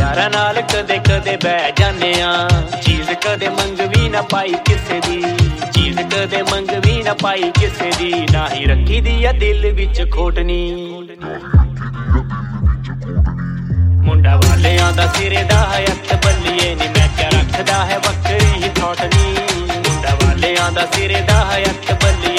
यारां नाल कदे कदे बह जाने आ चीज कदे मंगवी ना पाई किसे दी चीज कदे मंगवी ना पाई किसे दी ना ही रखी दी आ दिल विच खोटनी मुंडा वालियां दा सिरे दा है हत्थ बल्लिए नी मैं क्या रखदा है बकरी ही थोटनी मुंडा वालियां दा सिरे दा है हत्थ बल्लिए